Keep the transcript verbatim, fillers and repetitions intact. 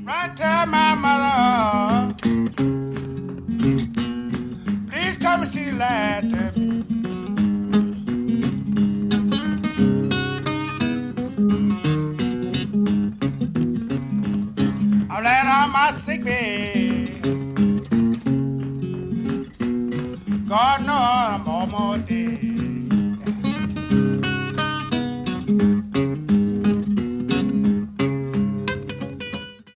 Right, tell my mother, please come and see the lad. I'm laying on my sick bed. God knows I'm